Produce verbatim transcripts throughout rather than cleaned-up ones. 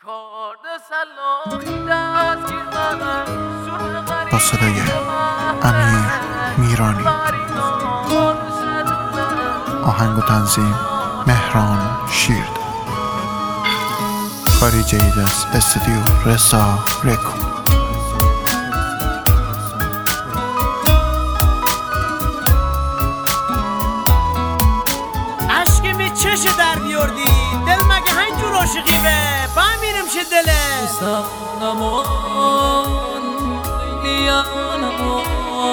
با صدای امیر میرانی، آهنگ و تنظیم مهران شیرد، کاری جدید از استودیو رسا رکو. عشقی چش در بیاردی دل مگه هنجور عاشقی به با میرم شه دله سلامون لیانمون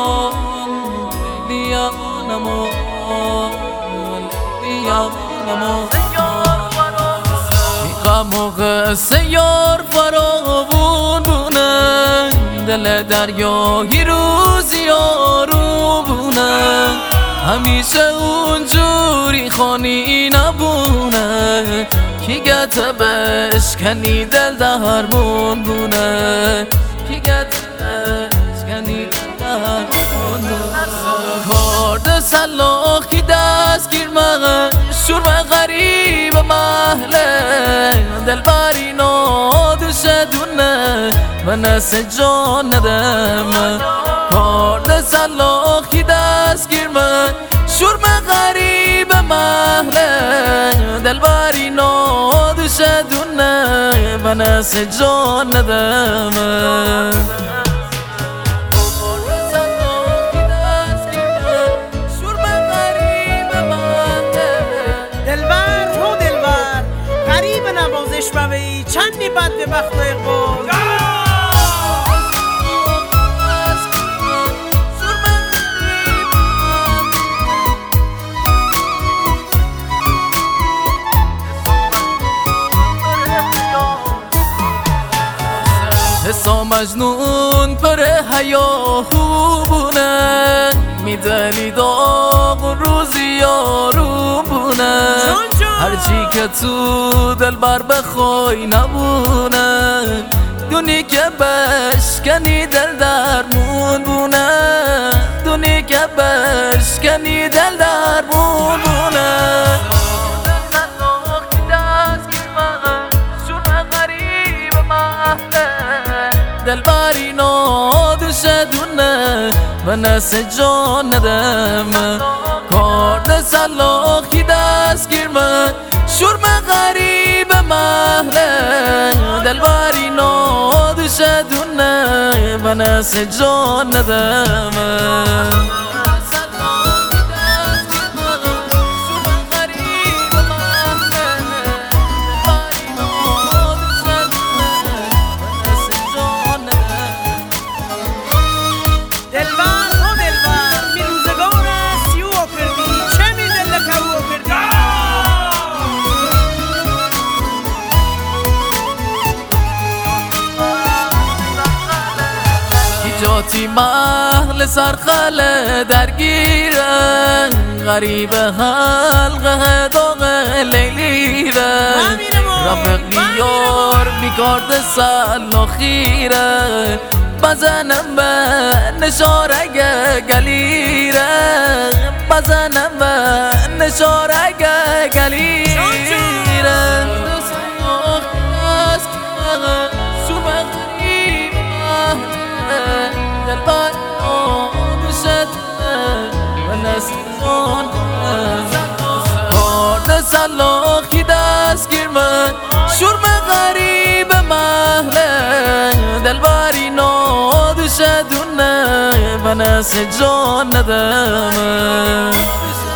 لیانمون لیانمون میخوام موقع سیار فراوون بونه دل دریایی روزی آروم بونه همیشه اونجوری خونی نبونه کی گت بشکنی دل درمون بونه کی گت بشکنی دل درمون بونه کارد سلاخ کی دست گیر مغه شور و غریب محله دل بری نادوش دونه و نس جان ندم کارد سلاخ کی دست گیر من شور و غریب محله دل بری نادوش دونه و نس جان ندم بوی چندی بد به بخت و اقبال حسا مجنون پر هیاهو بونه میدنی داغ روزی یارو بونه هرچی که تو دل بر بخوای نبونه دونی که بشکنی دل درمون بونه دونی که بشکنی دل درمون بونه دل بری نادوش دونه و نس جان ندم کارد سلاخ کی دست گیر من شور و غریب محله دل بری نادوش دونه و نس جان ندم جاتی محل سرخله درگیرن غریب حلقه داغ لیلیرن رفق بیار بیکارد سلاخیرن بزنم به نشارگ گلیرن بزنم به نشارگ گلیرن دل بر آدوش دونه و نس جان کارد سلاخ کی دست گیر من شور و غریب محله دل بری نادوش دونه و نس جان ندم